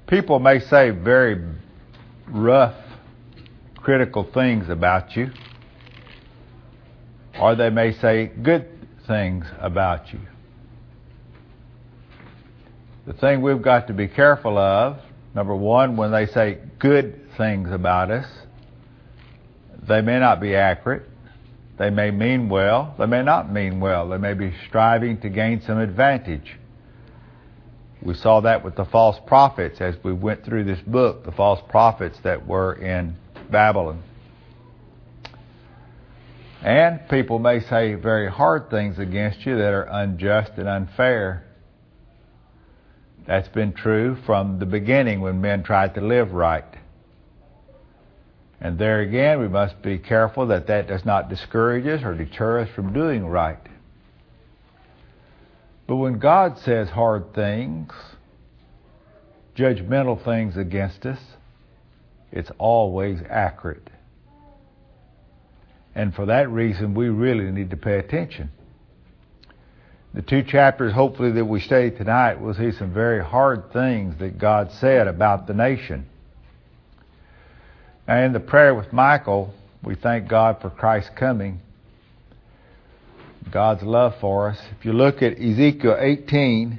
People may say very rough, critical things about you, or they may say good things about you. The thing we've got to be careful of, number one, when they say good things about us, they may not be accurate. They may mean well. They may not mean well. They may be striving to gain some advantage. We saw that with the false prophets as we went through this book, the false prophets that were in Babylon. And people may say very hard things against you that are unjust and unfair. That's been true from the beginning when men tried to live right. And there again, we must be careful that that does not discourage us or deter us from doing right. But when God says hard things, judgmental things against us, it's always accurate. And for that reason, we really need to pay attention. The 2 chapters, hopefully, that we study tonight, we'll see some very hard things that God said about the nation. Now, in the prayer with Michael, we thank God for Christ's coming, God's love for us. If you look at Ezekiel 18,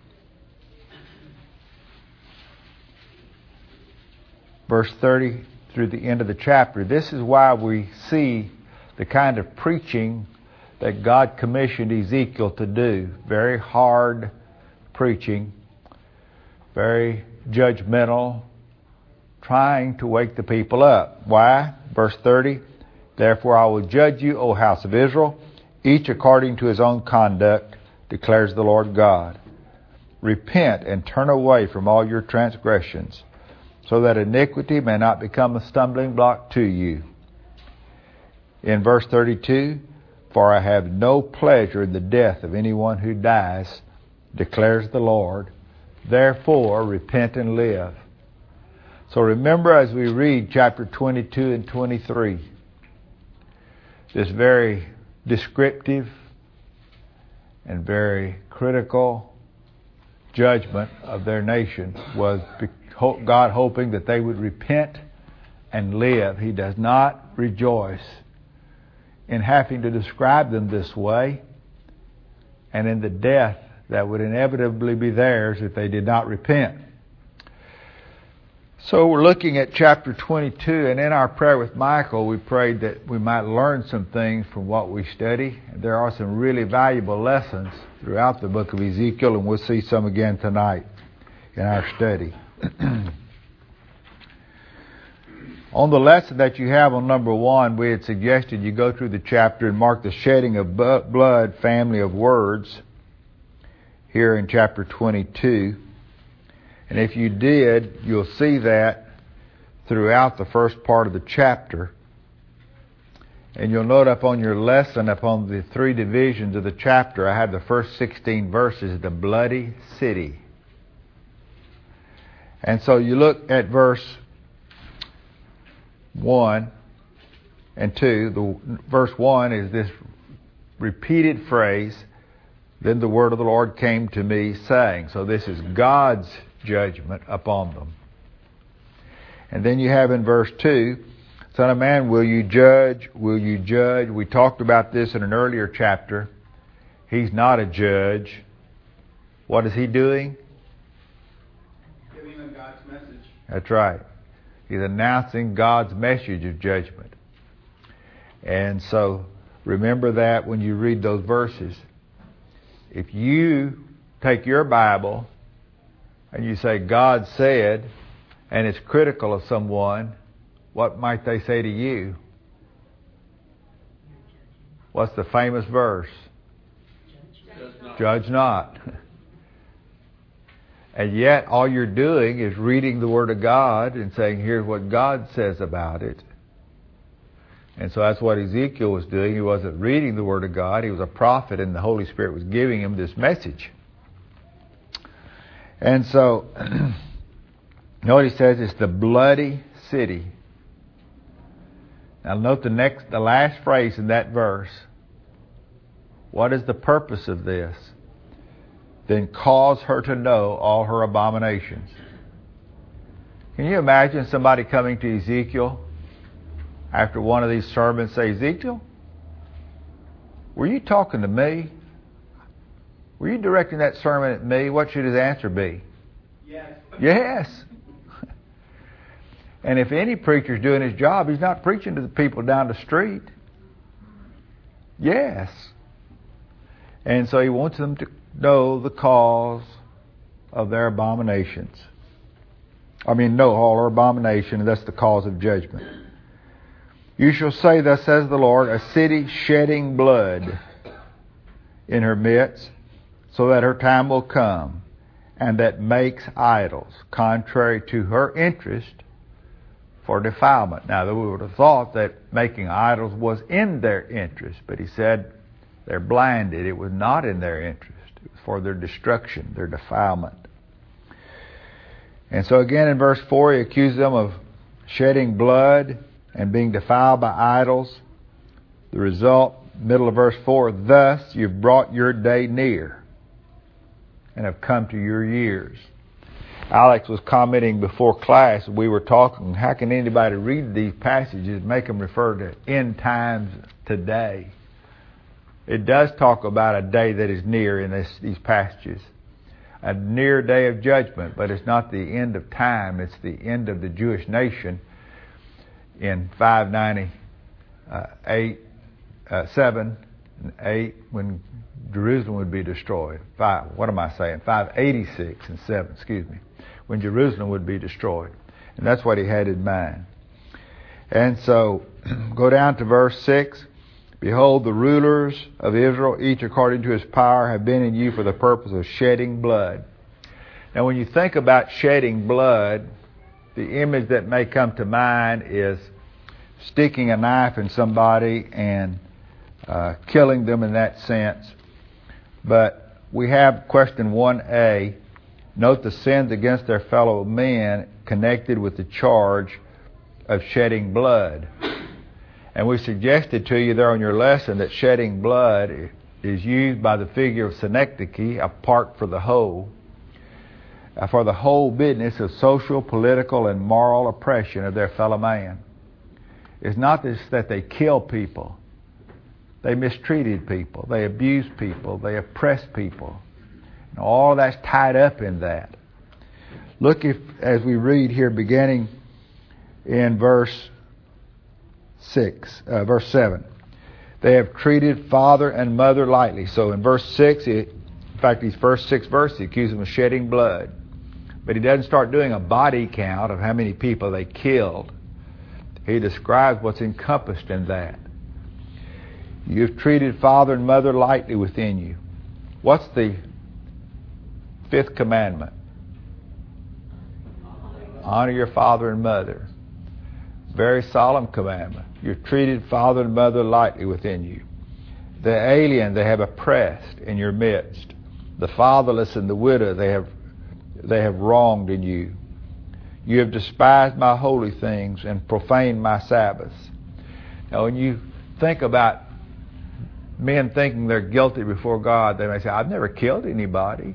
verse 30 through the end of the chapter, this is why we see the kind of preaching that God commissioned Ezekiel to do. Very hard preaching, very judgmental, trying to wake the people up. Why? Verse 30, therefore I will judge you, O house of Israel, each according to his own conduct, declares the Lord God. Repent and turn away from all your transgressions, so that iniquity may not become a stumbling block to you. In verse 32, for I have no pleasure in the death of anyone who dies, declares the Lord. Therefore, repent and live. So remember as we read chapter 22 and 23, this very descriptive and very critical judgment of their nation was God hoping that they would repent and live. He does not rejoice in having to describe them this way and in the death that would inevitably be theirs if they did not repent. So we're looking at chapter 22, and in our prayer with Michael, we prayed that we might learn some things from what we study. There are some really valuable lessons throughout the book of Ezekiel, and we'll see some again tonight in our study. On the lesson that you have on number 1, we had suggested you go through the chapter and mark the shedding of blood family of words here in chapter 22. And if you did, you'll see that throughout the first part of the chapter. And you'll note up on your lesson, upon the 3 divisions of the chapter, I have the first 16 verses, the bloody city. And so you look at verse 1 and 2. Verse 1 is this repeated phrase, then the word of the Lord came to me saying. So this is God's judgment upon them. And then you have in verse 2, Son of man, will you judge? Will you judge? We talked about this in an earlier chapter. He's not a judge. What is he doing? Giving them God's message. That's right. He's announcing God's message of judgment. And so remember that when you read those verses. If you take your Bible and you say, God said, and it's critical of someone, what might they say to you? What's the famous verse? Judge not. And yet all you're doing is reading the Word of God and saying, here's what God says about it. And so that's what Ezekiel was doing. He wasn't reading the Word of God. He was a prophet, and the Holy Spirit was giving him this message. And so, note he says it's the bloody city. Now note the last phrase in that verse. What is the purpose of this? Then cause her to know all her abominations. Can you imagine somebody coming to Ezekiel after one of these sermons, say, Ezekiel, were you talking to me? Were you directing that sermon at me? What should his answer be? Yes. Yes. And if any preacher's doing his job, he's not preaching to the people down the street. Yes. And so he wants them to know the cause of their abominations. Know all abomination, and that's the cause of judgment. You shall say, thus says the Lord, a city shedding blood in her midst, so that her time will come, and that makes idols, contrary to her interest, for defilement. Now, we would have thought that making idols was in their interest, but he said they're blinded. It was not in their interest. It was for their destruction, their defilement. And so again in verse 4, he accuses them of shedding blood and being defiled by idols. The result, middle of verse 4, thus you've brought your day near and have come to your years. Alex was commenting before class, we were talking, how can anybody read these passages and make them refer to end times today? It does talk about a day that is near in these passages. A near day of judgment, but it's not the end of time, it's the end of the Jewish nation in 598, 7 and 8, when Jerusalem would be destroyed. 586 and 7, when Jerusalem would be destroyed. And that's what he had in mind. And so, go down to verse 6. Behold, the rulers of Israel, each according to his power, have been in you for the purpose of shedding blood. Now, when you think about shedding blood, the image that may come to mind is sticking a knife in somebody and killing them in that sense. But we have question 1a. Note the sins against their fellow men connected with the charge of shedding blood. And we suggested to you there on your lesson that shedding blood is used by the figure of synecdoche, a part for the whole business of social, political, and moral oppression of their fellow man. It's not this that they kill people. They mistreated people. They abused people. They oppressed people. And all that's tied up in that. Look as we read here beginning in verse 7. They have treated father and mother lightly. So in verse 6, in fact, these first 6 verses, he accuses them of shedding blood. But he doesn't start doing a body count of how many people they killed. He describes what's encompassed in that. You've treated father and mother lightly within you. What's the 5th commandment? Honor your father and mother. Very solemn commandment. You've treated father and mother lightly within you. The alien they have oppressed in your midst. The fatherless and the widow they have wronged in you. You have despised my holy things and profaned my Sabbaths. Now when you think about men thinking they're guilty before God, they may say, I've never killed anybody.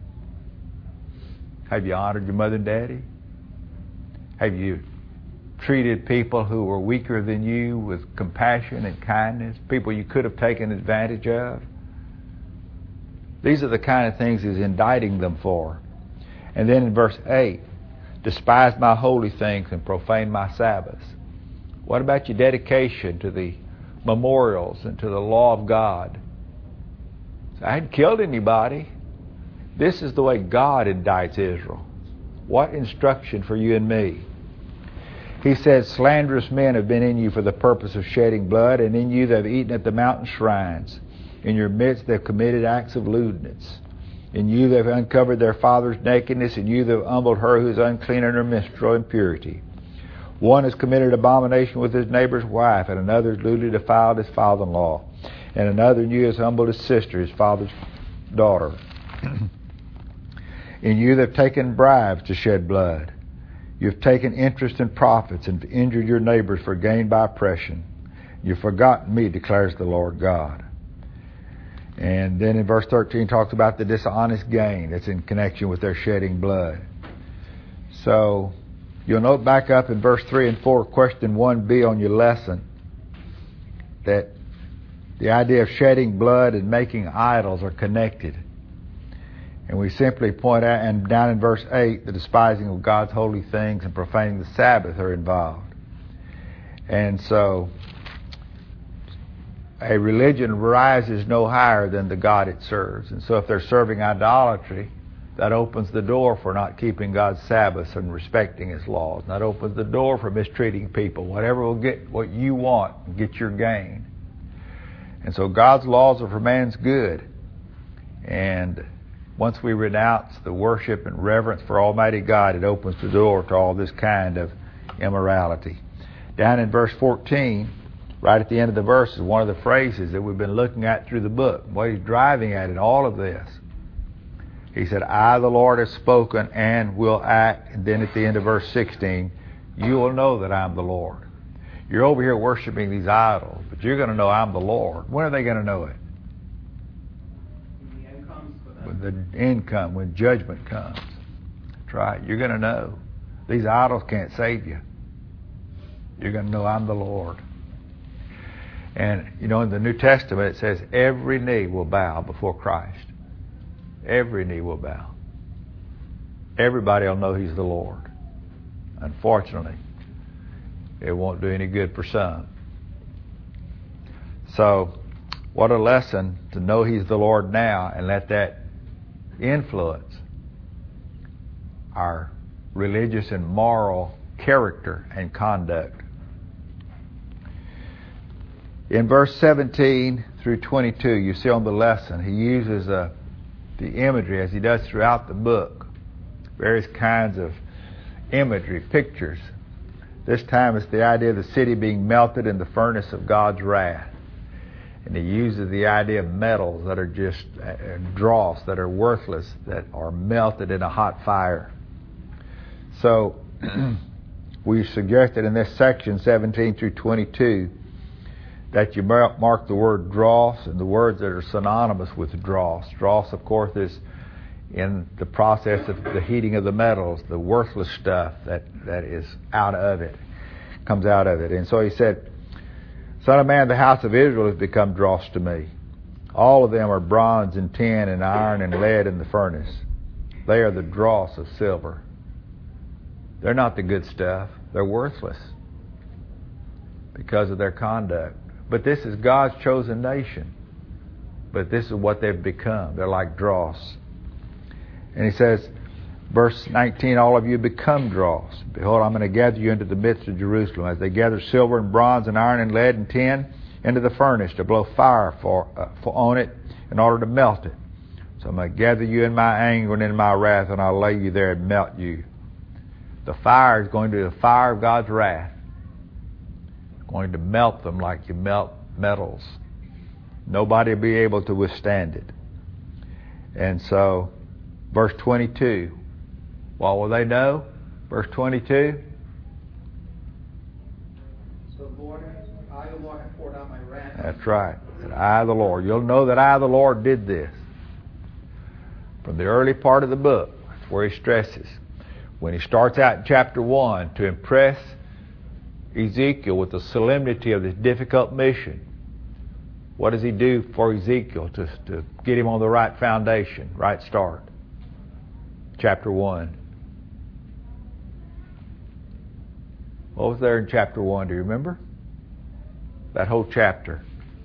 Have you honored your mother and daddy? Have you treated people who were weaker than you with compassion and kindness? People you could have taken advantage of? These are the kind of things he's indicting them for. And then in verse 8, despise my holy things and profane my Sabbaths. What about your dedication to the memorials and to the law of God? So I hadn't killed anybody. This is the way God indicts Israel. What instruction for you and me? He said, slanderous men have been in you for the purpose of shedding blood, and in you they have eaten at the mountain shrines. In your midst they have committed acts of lewdness. In you they have uncovered their father's nakedness. In you they have humbled her who is unclean in her menstrual impurity. One has committed abomination with his neighbor's wife, and another has lewdly defiled his father-in-law. And another in you has humbled his sister, his father's daughter. In you they have taken bribes to shed blood. You have taken interest in profits and injured your neighbors for gain by oppression. You've forgotten me, declares the Lord God. And then in verse 13 talks about the dishonest gain that's in connection with their shedding blood. So You'll note back up in verse 3 and 4, question 1b on your lesson, that the idea of shedding blood and making idols are connected. And we simply point out, and down in verse 8, the despising of God's holy things and profaning the Sabbath are involved. And so, a religion rises no higher than the God it serves. And so if they're serving idolatry, that opens the door for not keeping God's Sabbaths and respecting His laws. And that opens the door for mistreating people. Whatever will get what you want and get your gain. And so God's laws are for man's good. And once we renounce the worship and reverence for Almighty God, it opens the door to all this kind of immorality. Down in verse 14, right at the end of the verse, is one of the phrases that we've been looking at through the book. What he's driving at in all of this. He said, I, the Lord, have spoken and will act. And then at the end of verse 16, you will know that I'm the Lord. You're over here worshiping these idols, but you're going to know I'm the Lord. When are they going to know it? When the end comes for them. When the end comes, when judgment comes. That's right. You're going to know. These idols can't save you. You're going to know I'm the Lord. And, you know, in the New Testament it says every knee will bow before Christ. Every knee will bow. Everybody will know He's the Lord. Unfortunately, it won't do any good for some. So, what a lesson to know He's the Lord now and let that influence our religious and moral character and conduct. In verse 17 through 22, you see on the lesson, he uses the imagery, as he does throughout the book, various kinds of imagery, pictures. This time it's the idea of the city being melted in the furnace of God's wrath. And he uses the idea of metals that are just dross, that are worthless, that are melted in a hot fire. So we suggested in this section, 17 through 22, that you mark the word dross and the words that are synonymous with dross. Dross, of course, is in the process of the heating of the metals, the worthless stuff that is out of it, comes out of it. And so he said, Son of man, the house of Israel has become dross to me. All of them are bronze and tin and iron and lead in the furnace. They are the dross of silver. They're not the good stuff. They're worthless because of their conduct. But this is God's chosen nation. But this is what they've become. They're like dross. And he says, verse 19, all of you become dross. Behold, I'm going to gather you into the midst of Jerusalem, as they gather silver and bronze and iron and lead and tin into the furnace to blow fire on it in order to melt it. So I'm going to gather you in my anger and in my wrath, and I'll lay you there and melt you. The fire is going to be the fire of God's wrath. Going to melt them like you melt metals. Nobody will be able to withstand it. And so, verse 22, what will they know? Verse 22. So, Lord, I, the Lord, have poured out my wrath. That's right. That I, the Lord. You'll know that I, the Lord, did this. From the early part of the book, that's where he stresses. When he starts out in chapter 1 to impress Ezekiel with the solemnity of this difficult mission, what does he do for Ezekiel to get him on the right foundation, right start? Chapter 1. What was there in chapter 1? Do you remember? That whole chapter.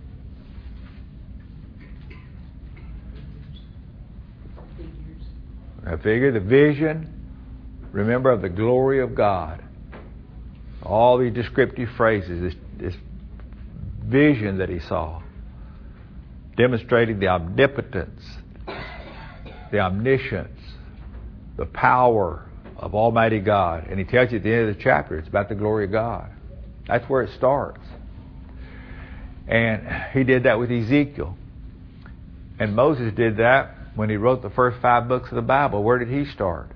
I figure the vision, remember, of the glory of God. All these descriptive phrases, this vision that he saw, demonstrating the omnipotence, the omniscience, the power of Almighty God. And he tells you at the end of the chapter, it's about the glory of God. That's where it starts. And he did that with Ezekiel. And Moses did that when he wrote the first 5 books of the Bible. Where did he start?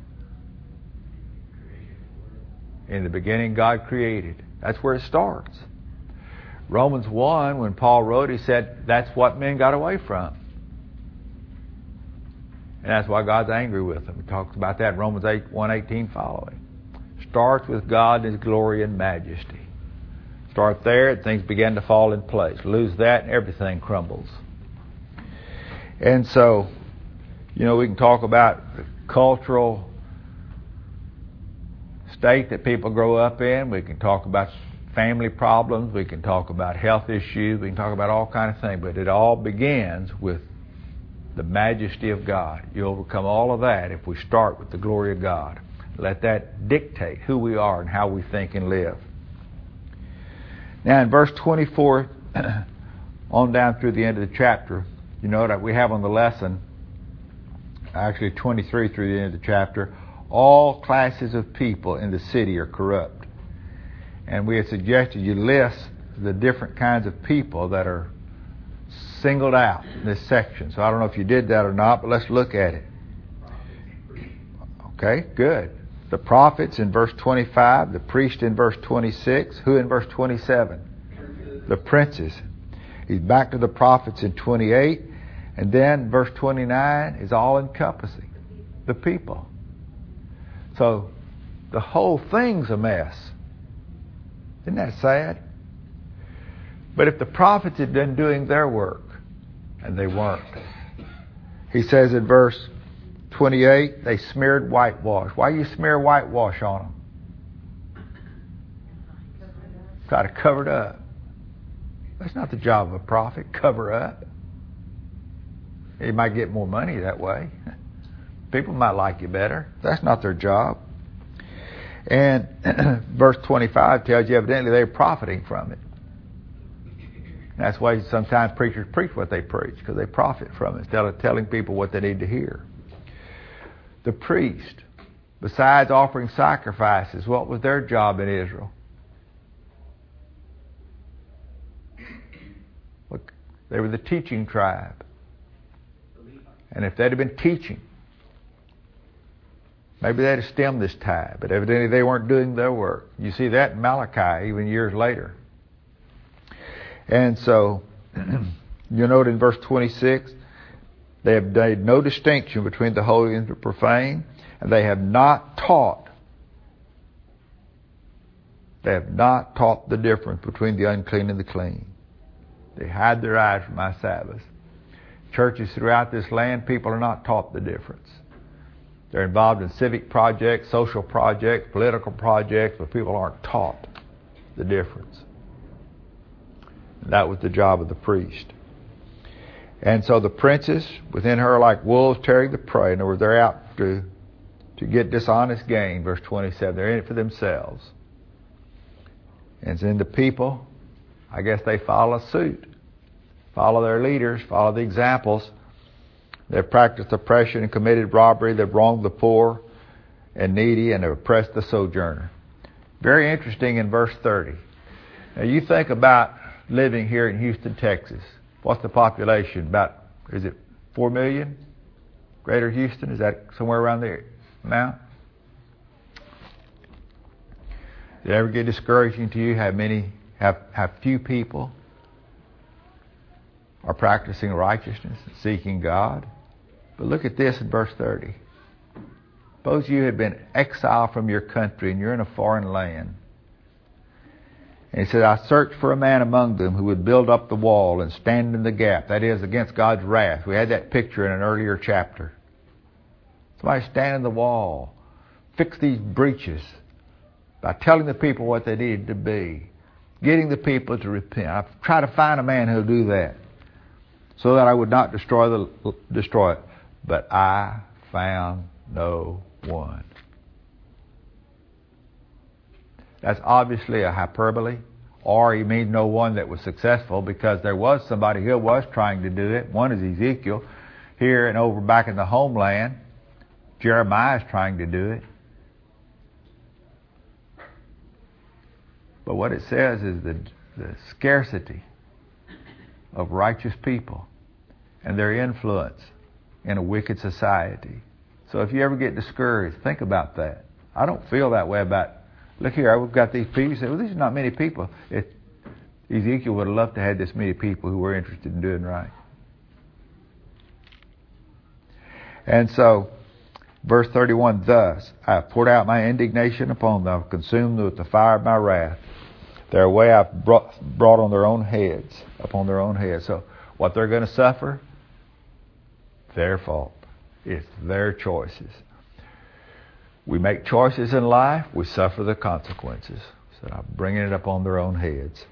In the beginning, God created. That's where it starts. Romans 1, when Paul wrote, he said that's what men got away from. And that's why God's angry with them. He talks about that in Romans 1:18 following. starts with God and His glory and majesty. Start there and things begin to fall in place. Lose that and everything crumbles. And so, we can talk about the cultural state that people grow up in. We can talk about family problems. We can talk about health issues. We can talk about all kinds of things. But it all begins with the majesty of God. You overcome all of that if we start with the glory of God. Let that dictate who we are and how we think and live. Now in verse 24 on down through the end of the chapter, you know that we have on the lesson, actually 23 through the end of the chapter, all classes of people in the city are corrupt. And we had suggested you list the different kinds of people that are singled out in this section. So I don't know if you did that or not, but let's look at it. Okay, good. The prophets in verse 25, the priest in verse 26, who in verse 27? The princes. He's back to the prophets in 28, and then verse 29 is all encompassing. The people. So the whole thing's a mess. Isn't that sad? But if the prophets had been doing their work, and they weren't. He says in verse 28, they smeared whitewash. Why do you smear whitewash on them? Try to cover it up. That's not the job of a prophet, cover up. You might get more money that way. People might like you better. That's not their job. And verse 25 tells you evidently they're profiting from it. That's why sometimes preachers preach what they preach, because they profit from it instead of telling people what they need to hear. The priest, besides offering sacrifices, what was their job in Israel? Look, they were the teaching tribe. And if they'd have been teaching, maybe they'd have stemmed this tide, but evidently they weren't doing their work. You see that in Malachi even years later. And so, you note in verse 26, they have made no distinction between the holy and the profane, and they have not taught. They have not taught the difference between the unclean and the clean. They hide their eyes from my Sabbath. Churches throughout this land, people are not taught the difference. They're involved in civic projects, social projects, political projects, but people aren't taught the difference. That was the job of the priest. And so the princes within her are like wolves tearing the prey. In other words, they're out to get dishonest gain. Verse 27, they're in it for themselves. And then the people, I guess they follow suit. Follow their leaders, follow the examples. They've practiced oppression and committed robbery. They've wronged the poor and needy, and have oppressed the sojourner. Very interesting in verse 30. Now you think about living here in Houston, Texas. What's the population? About, is it 4 million? Greater Houston? Is that somewhere around there now? Did it ever get discouraging to you how few people are practicing righteousness and seeking God? But look at this in verse 30. Suppose you had been exiled from your country and you're in a foreign land. And he said, I searched for a man among them who would build up the wall and stand in the gap. That is, against God's wrath. We had that picture in an earlier chapter. Somebody stand in the wall. Fix these breaches by telling the people what they needed to be. Getting the people to repent. I've tried to find a man who'll do that, so that I would not destroy it. But I found no one. That's obviously a hyperbole, or he means no one that was successful, because there was somebody who was trying to do it. One is Ezekiel. Here and over back in the homeland, Jeremiah is trying to do it. But what it says is the scarcity of righteous people and their influence in a wicked society. So if you ever get discouraged, think about that. I don't feel that way about, look here, we've got these people. You say, well, these are not many people. Ezekiel would have loved to have this many people who were interested in doing right. And so Verse 31, thus I have poured out my indignation upon them, consumed with the fire of my wrath. Their way I've brought on their own heads, upon their own heads. So what they're going to suffer, their fault. It's their choices. We make choices in life, we suffer the consequences. So I'm bringing it up on their own heads.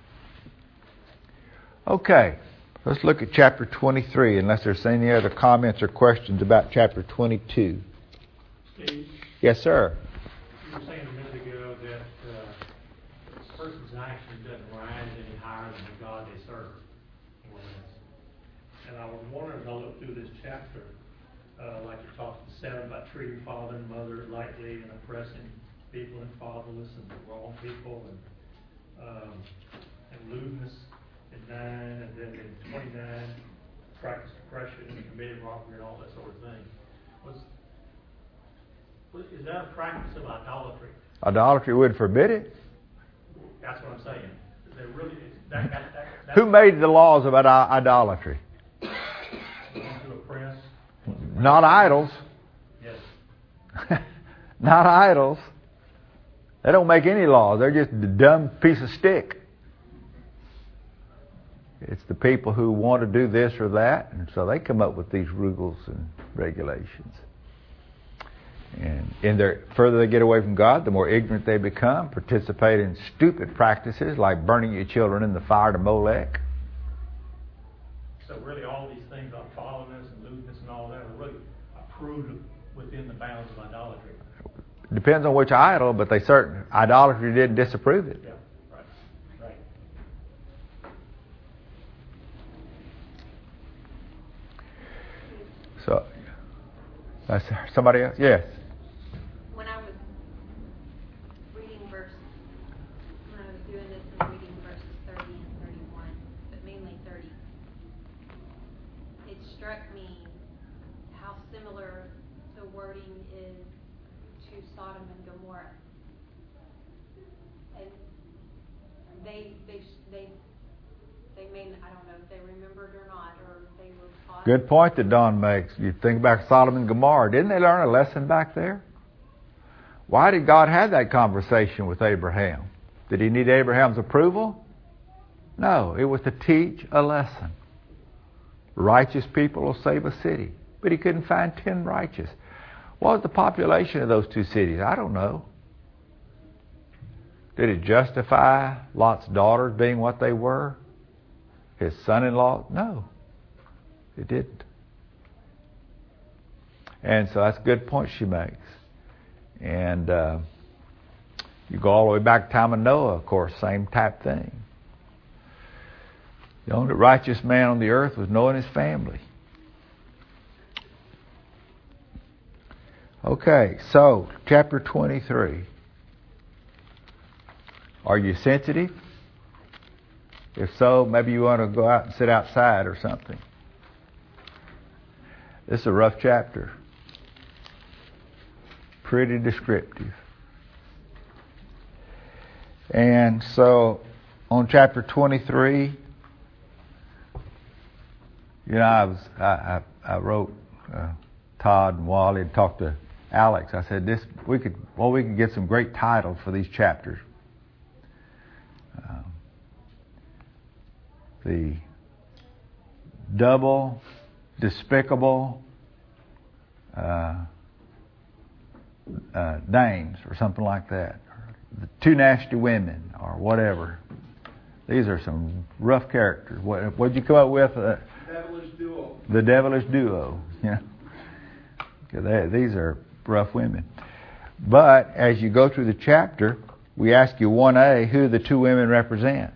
Okay, let's look at chapter 23, unless there's any other comments or questions about chapter 22. Steve? Yes, sir. You were saying a minute ago that a person's action doesn't rise any higher than the God they serve. And I was wondering, as I looked through this chapter, like you talked to 7 about treating father and mother lightly and oppressing people and fatherless and the wrong people, and lewdness in 9, and then in 29, practice oppression and committed robbery and all that sort of thing. Is that a practice of idolatry? Idolatry would forbid it. That's what I'm saying. Is there really that Who made the laws about idolatry? to oppress? Not idols. Yes. Not idols. They don't make any laws. They're just a dumb piece of stick. It's the people who want to do this or that, and so they come up with these rules and regulations. And further they get away from God, the more ignorant they become, participate in stupid practices like burning your children in the fire to Molech. So really all these things like followingness and lewdness and all that are really approved within the bounds of idolatry. Depends on which idol, but idolatry didn't disapprove it. Yeah, right. So, that's somebody else? Yes. When I was doing this and reading verses 30 and 31, but mainly 30, it struck me how similar the wording is to Sodom and Gomorrah. And they may, I don't know if they remembered or not, or if they were taught. Good point that Don makes. You think about Sodom and Gomorrah. Didn't they learn a lesson back there? Why did God have that conversation with Abraham? Did he need Abraham's approval? No, it was to teach a lesson. Righteous people will save a city. But he couldn't find 10 righteous. What was the population of those two cities? I don't know. Did it justify Lot's daughters being what they were? His son-in-law? No, it didn't. And so that's a good point she makes. And you go all the way back to time of Noah, of course, same type thing. The only righteous man on the earth was Noah and his family. Okay, so chapter 23. Are you sensitive? If so, maybe you want to go out and sit outside or something. This is a rough chapter. Pretty descriptive. And so on chapter 23, I wrote Todd and Wally and talked to Alex. I said we could get some great titles for these chapters. The double, despicable dames or something like that. The two nasty women or whatever. These are some rough characters. What'd you come up with? Devilish duo. The devilish duo. Yeah. These are rough women. But as you go through the chapter, we ask you 1A, who the two women represent.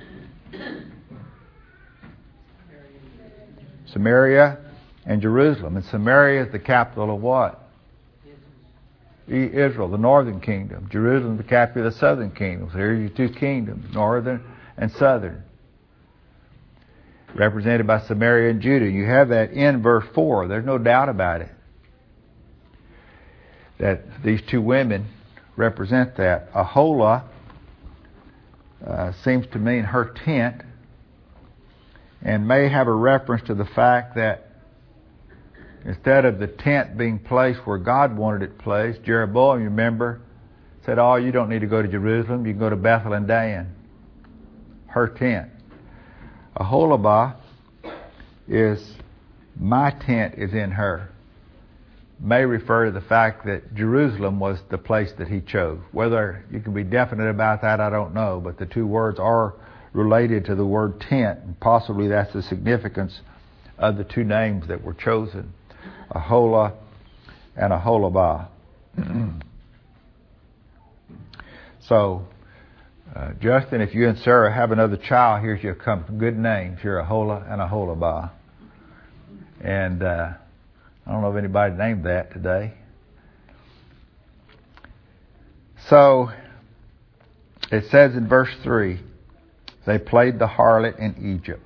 Samaria and Jerusalem. And Samaria is the capital of what? Israel, the northern kingdom. Jerusalem, the capital of the southern kingdom. So here are your two kingdoms, northern and southern. Represented by Samaria and Judah. You have that in verse 4. There's no doubt about it. That these two women represent that. Aholah seems to mean her tent, and may have a reference to the fact that Instead of the tent being placed where God wanted it placed, Jeroboam, you remember, said, oh, you don't need to go to Jerusalem. You can go to Bethel and Dan. Her tent. Aholibah is, my tent is in her. May refer to the fact that Jerusalem was the place that he chose. Whether you can be definite about that, I don't know, but the two words are related to the word tent, and possibly that's the significance of the two names that were chosen, Aholah and Aholibah. So, Justin, if you and Sarah have another child, here's your good names. You're Aholah and Aholibah. And I don't know if anybody named that today. So, it says in verse 3, they played the harlot in Egypt.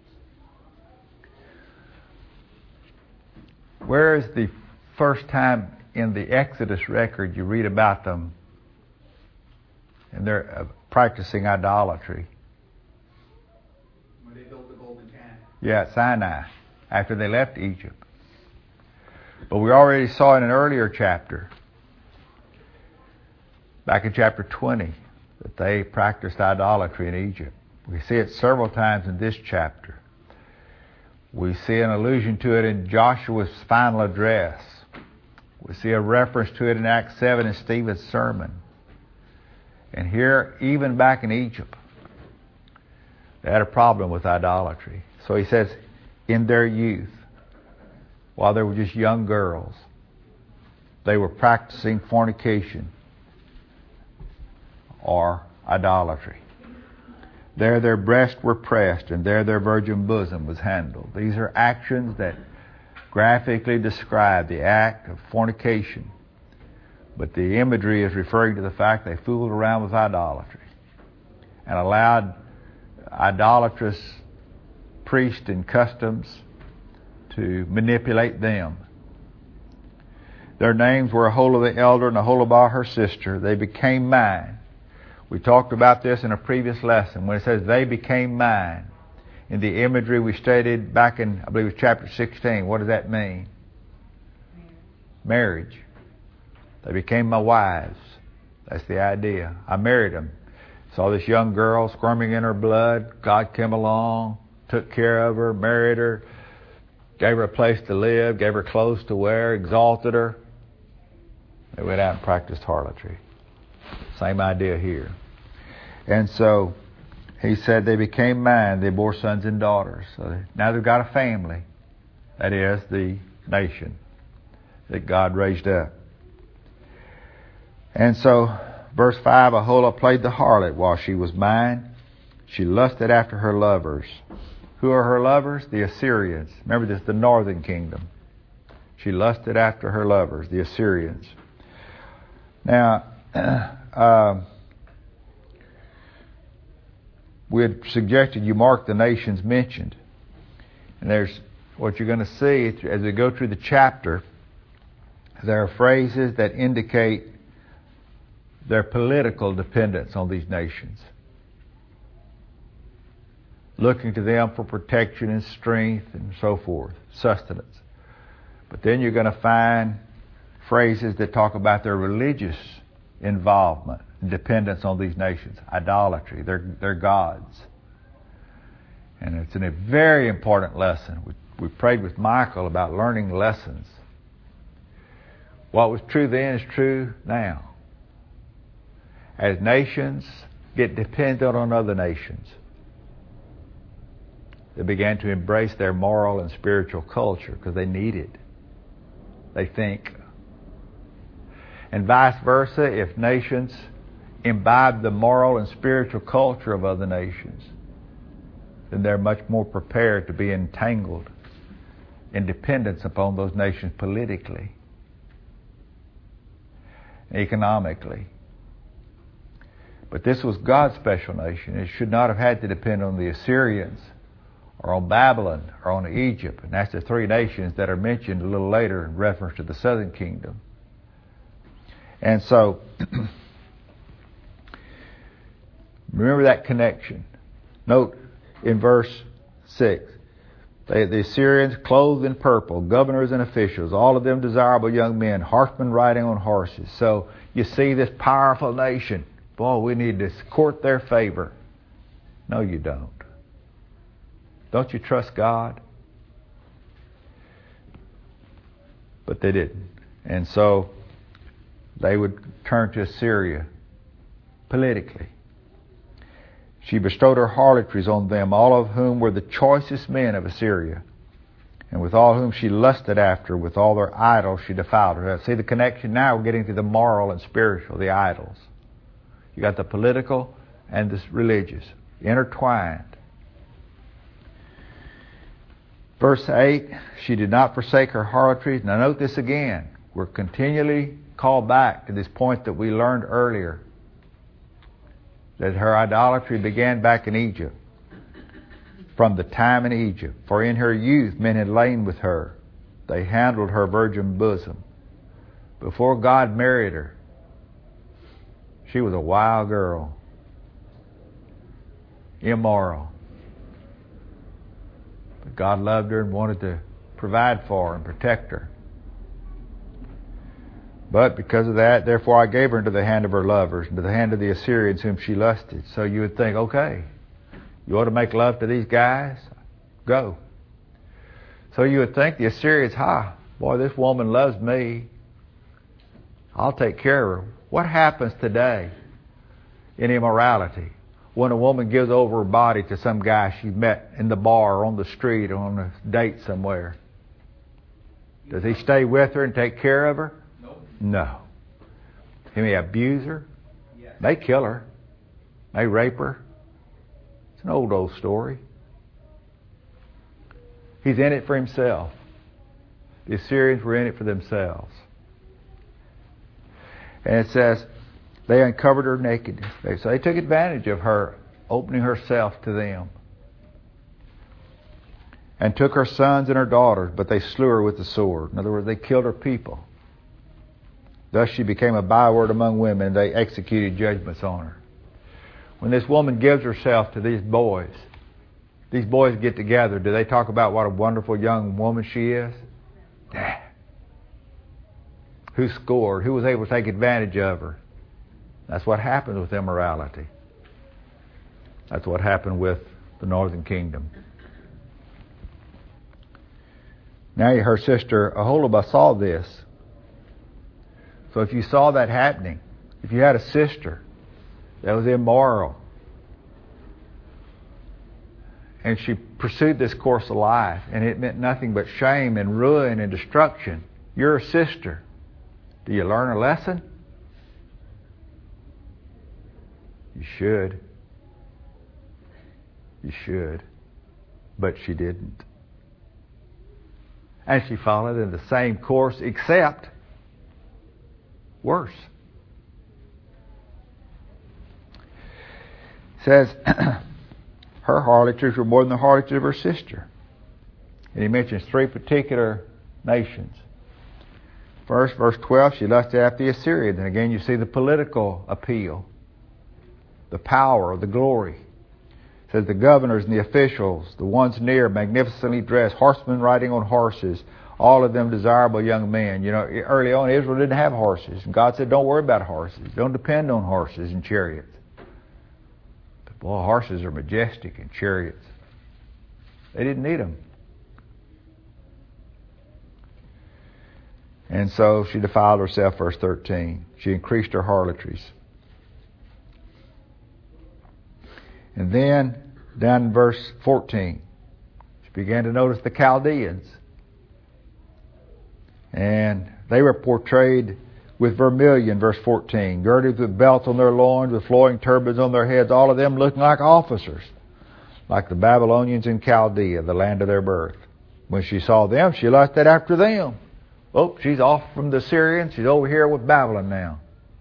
Where is the first time in the Exodus record you read about them and they're practicing idolatry? When they built the golden calf. Yeah, at Sinai, after they left Egypt. But we already saw in an earlier chapter, back in chapter 20, that they practiced idolatry in Egypt. We see it several times in this chapter. We see an allusion to it in Joshua's final address. We see a reference to it in Acts 7 in Stephen's sermon. And here, even back in Egypt, they had a problem with idolatry. So he says, in their youth, while they were just young girls, they were practicing fornication or idolatry. There their breasts were pressed, and there their virgin bosom was handled. These are actions that graphically describe the act of fornication. But the imagery is referring to the fact they fooled around with idolatry and allowed idolatrous priests and customs to manipulate them. Their names were Aholah the elder and Aholibah her sister. They became mine. We talked about this in a previous lesson when it says they became mine. In the imagery we stated back in, I believe it was chapter 16, what does that mean? Marriage. They became my wives. That's the idea. I married them. Saw this young girl squirming in her blood. God came along, took care of her, married her, gave her a place to live, gave her clothes to wear, exalted her. They went out and practiced harlotry. Same idea here. And so he said they became mine. They bore sons and daughters. So now they've got a family. That is the nation that God raised up. And so verse 5, Aholah played the harlot while she was mine. She lusted after her lovers. Who are her lovers? The Assyrians. Remember this, the northern kingdom. She lusted after her lovers, the Assyrians. Now, we had suggested you mark the nations mentioned. And there's what you're going to see as we go through the chapter. There are phrases that indicate their political dependence on these nations. Looking to them for protection and strength and so forth, sustenance. But then you're going to find phrases that talk about their religious involvement and dependence on these nations. Idolatry, their gods. And it's a very important lesson. We prayed with Michael about learning lessons. What was true then is true now. As nations get dependent on other nations, they began to embrace their moral and spiritual culture because they need it. They think. And vice versa, if nations imbibe the moral and spiritual culture of other nations, then they're much more prepared to be entangled in dependence upon those nations politically, economically. But this was God's special nation. It should not have had to depend on the Assyrians or on Babylon or on Egypt. And that's the three nations that are mentioned a little later in reference to the southern kingdom. And so, remember that connection. Note in verse 6, The Assyrians clothed in purple, governors and officials, all of them desirable young men, horsemen riding on horses. So you see this powerful nation. Boy, we need to court their favor. No, you don't. Don't you trust God? But they didn't. And so they would turn to Assyria politically. She bestowed her harlotries on them, all of whom were the choicest men of Assyria. And with all whom she lusted after, with all their idols she defiled her. See the connection now? We're getting to the moral and spiritual, the idols. You got the political and the religious intertwined. Verse 8, she did not forsake her harlotries. Now note this again. We're continually called back to this point that we learned earlier. That her idolatry began back in Egypt. From the time in Egypt. For in her youth men had lain with her. They handled her virgin bosom. Before God married her, she was a wild girl. Immoral. But God loved her and wanted to provide for her and protect her. But because of that, therefore I gave her into the hand of her lovers, into the hand of the Assyrians whom she lusted. So you would think, okay, you ought to make love to these guys? Go. So you would think the Assyrians, boy, this woman loves me. I'll take care of her. What happens today in immorality when a woman gives over her body to some guy she met in the bar or on the street or on a date somewhere? Does he stay with her and take care of her? No. He may abuse her. Yes. May kill her. May rape her. It's an old story. He's in it for himself. The Assyrians were in it for themselves. And it says, they uncovered her nakedness. So they took advantage of her opening herself to them. And took her sons and her daughters, but they slew her with the sword. In other words, they killed her people. Thus she became a byword among women, and they executed judgments on her. When this woman gives herself to these boys get together, do they talk about what a wonderful young woman she is? Who scored? Who was able to take advantage of her? That's what happens with immorality. That's what happened with the northern kingdom. Now her sister Aholibah saw this. So if you saw that happening, if you had a sister that was immoral, and she pursued this course of life, and it meant nothing but shame and ruin and destruction, you're a sister. Do you learn a lesson? You should. You should. But she didn't. And she followed in the same course, except worse. It says, her harlotries were more than the harlotries of her sister. And he mentions three particular nations. First, verse 12, she lusted after the Assyrians. And again, you see the political appeal, the power, the glory. It says the governors and the officials, the ones near, magnificently dressed, horsemen riding on horses, all of them desirable young men. You know, early on, Israel didn't have horses. And God said, don't worry about horses. Don't depend on horses and chariots. But boy, horses are majestic and chariots. They didn't need them. And so she defiled herself, verse 13. She increased her harlotries. And then, down in verse 14, she began to notice the Chaldeans. And they were portrayed with vermilion, verse 14, girded with belts on their loins, with flowing turbans on their heads, all of them looking like officers, like the Babylonians in Chaldea, the land of their birth. When she saw them, she lusted after them. Oh, she's off from the Assyrians. She's over here with Babylon now.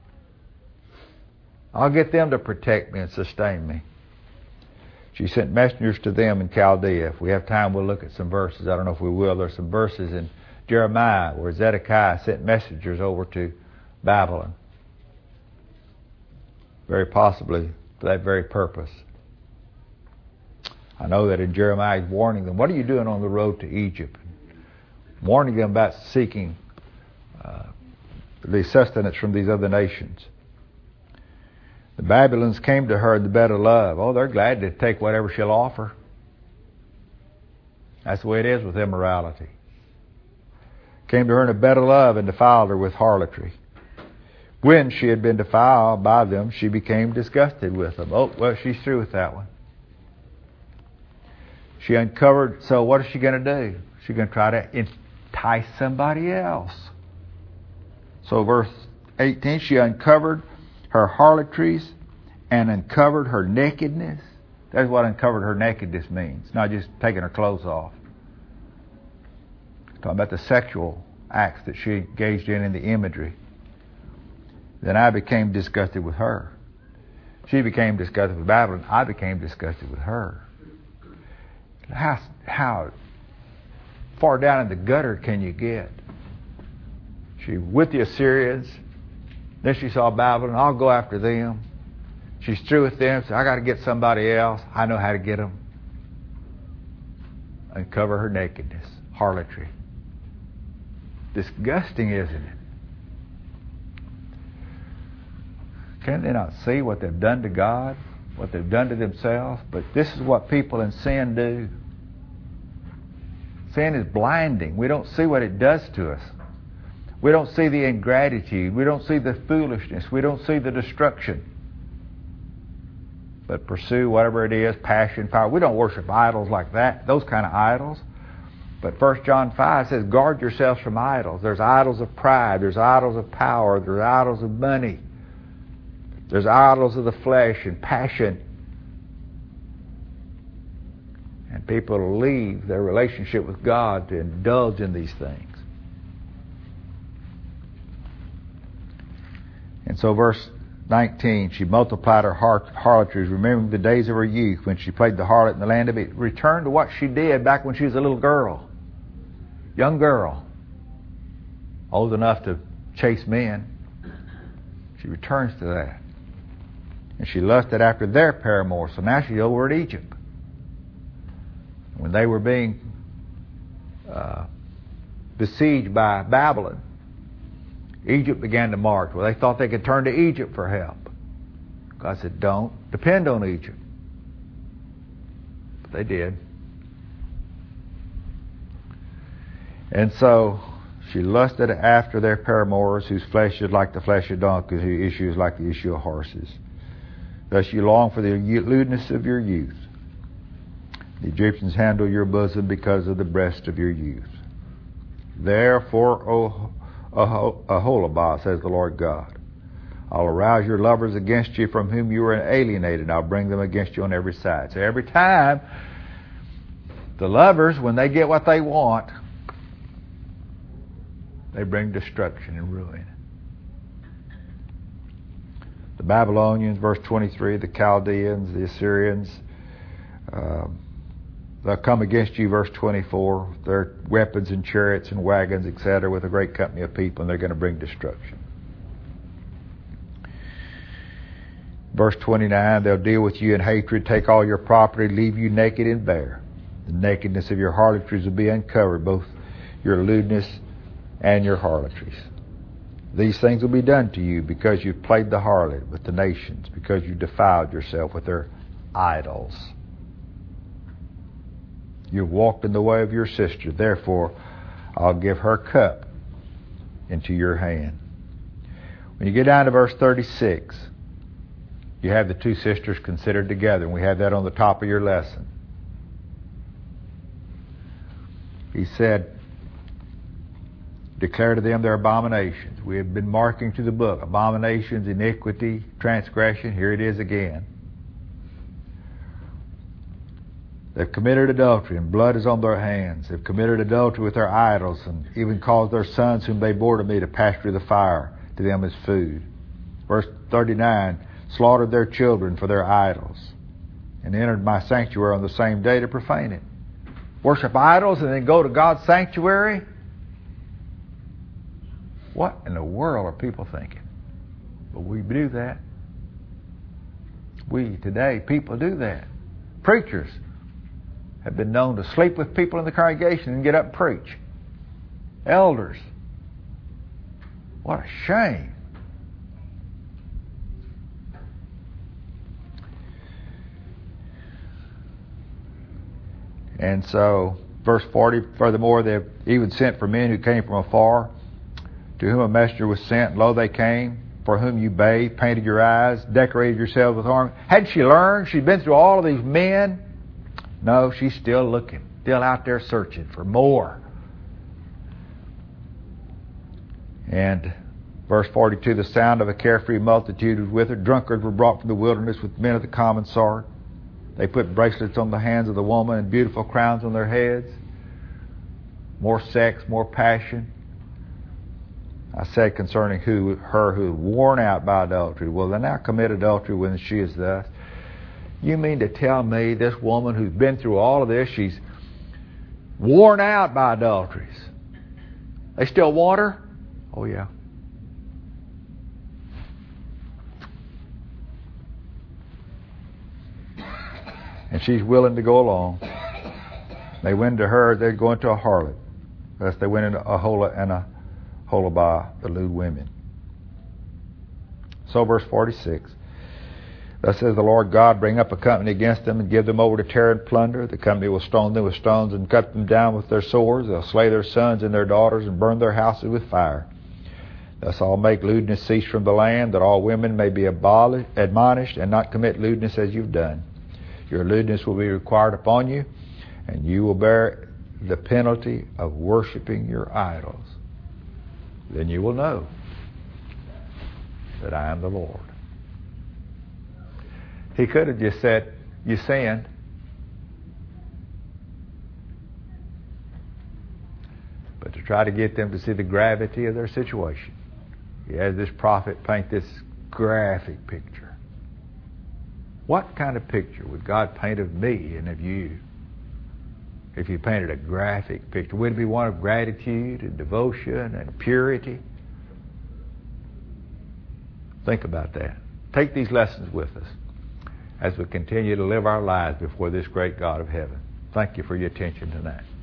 I'll get them to protect me and sustain me. She sent messengers to them in Chaldea. If we have time, we'll look at some verses. I don't know if we will. There's some verses in Jeremiah where Zedekiah sent messengers over to Babylon. Very possibly for that very purpose. I know that in Jeremiah he's warning them, what are you doing on the road to Egypt? Warning them about seeking the sustenance from these other nations. The Babylons came to her in the bed of love. Oh, they're glad to take whatever she'll offer. That's the way it is with immorality. Came to her in a bed of love and defiled her with harlotry. When she had been defiled by them, she became disgusted with them. Oh, well, she's through with that one. She uncovered, so what is she going to do? She's going to try to entice somebody else. So verse 18, she uncovered her harlotries and uncovered her nakedness. That's what uncovered her nakedness means. Not just taking her clothes off. Talking about the sexual acts that she engaged in the imagery. Then I became disgusted with her. She became disgusted with Babylon. I became disgusted with her. How far down in the gutter can you get? She with the Assyrians. Then she saw Babylon. I'll go after them. She's through with them. So I got to get somebody else. I know how to get them. Uncover her nakedness. Harlotry. Disgusting, isn't it? Can they not see what they've done to God? What they've done to themselves? But this is what people in sin do. Sin is blinding. We don't see what it does to us. We don't see the ingratitude. We don't see the foolishness. We don't see the destruction. But pursue whatever it is, passion, power. We don't worship idols like that, those kind of idols. But 1 John 5 says, guard yourselves from idols. There's idols of pride. There's idols of power. There's idols of money. There's idols of the flesh and passion. And people leave their relationship with God to indulge in these things. And so verse 19, she multiplied her harlotries, remembering the days of her youth when she played the harlot in the land of Egypt. Returned to what she did back when she was a little girl. Young girl. Old enough to chase men. She returns to that. And she lusted after their paramours. So now she's over at Egypt. When they were being besieged by Babylon, Egypt began to march. Well, they thought they could turn to Egypt for help. God said, don't depend on Egypt. But they did. And so she lusted after their paramours, whose flesh is like the flesh of donkeys, whose issue is like the issue of horses. Thus you long for the lewdness of your youth. The Egyptians handle your bosom because of the breast of your youth. Therefore, O Aholibah, says the Lord God, I'll arouse your lovers against you from whom you are alienated, and I'll bring them against you on every side. So every time the lovers, when they get what they want, they bring destruction and ruin. The Babylonians, verse 23, the Chaldeans, the Assyrians, they'll come against you, verse 24, their weapons and chariots and wagons, etc., with a great company of people, and they're going to bring destruction. Verse 29, they'll deal with you in hatred, take all your property, leave you naked and bare. The nakedness of your harlotries will be uncovered, both your lewdness and your harlotries. These things will be done to you because you've played the harlot with the nations, because you defiled yourself with their idols. You've walked in the way of your sister. Therefore, I'll give her cup into your hand. When you get down to verse 36, you have the two sisters considered together. And we have that on the top of your lesson. He said, declare to them their abominations. We have been marking through the book. Abominations, iniquity, transgression. Here it is again. They've committed adultery, and blood is on their hands. They've committed adultery with their idols, and even caused their sons whom they bore to me to pass through the fire to them as food. Verse 39, slaughtered their children for their idols, and entered my sanctuary on the same day to profane it. Worship idols and then go to God's sanctuary? What in the world are people thinking? But we do that. We today, people do that. Preachers have been known to sleep with people in the congregation and get up and preach. Elders. What a shame. And so, verse 40, furthermore, they even sent for men who came from afar, to whom a messenger was sent, and lo, they came, for whom you bathed, painted your eyes, decorated yourselves with ornaments. Hadn't she learned? She'd been through all of these men. No, she's still looking, still out there searching for more. And verse 42, the sound of a carefree multitude was with her. Drunkards were brought from the wilderness with men of the common sort. They put bracelets on the hands of the woman and beautiful crowns on their heads. More sex, more passion. I said concerning her who worn out by adultery. Well, they now commit adultery when she is thus. You mean to tell me this woman who's been through all of this, she's worn out by adulteries? They still want her? Oh, yeah. And she's willing to go along. They went to her, they'd go into a harlot. Thus they went into Aholah and Aholibah, the lewd women. So verse 46. Thus says the Lord God, bring up a company against them and give them over to terror and plunder. The company will stone them with stones and cut them down with their swords. They'll slay their sons and their daughters and burn their houses with fire. Thus I'll make lewdness cease from the land, that all women may be admonished and not commit lewdness as you've done. Your lewdness will be required upon you, and you will bear the penalty of worshiping your idols. Then you will know that I am the Lord. He could have just said, you sinned. But to try to get them to see the gravity of their situation, he has this prophet paint this graphic picture. What kind of picture would God paint of me and of you if He painted a graphic picture? Would it be one of gratitude and devotion and purity? Think about that. Take these lessons with us as we continue to live our lives before this great God of heaven. Thank you for your attention tonight.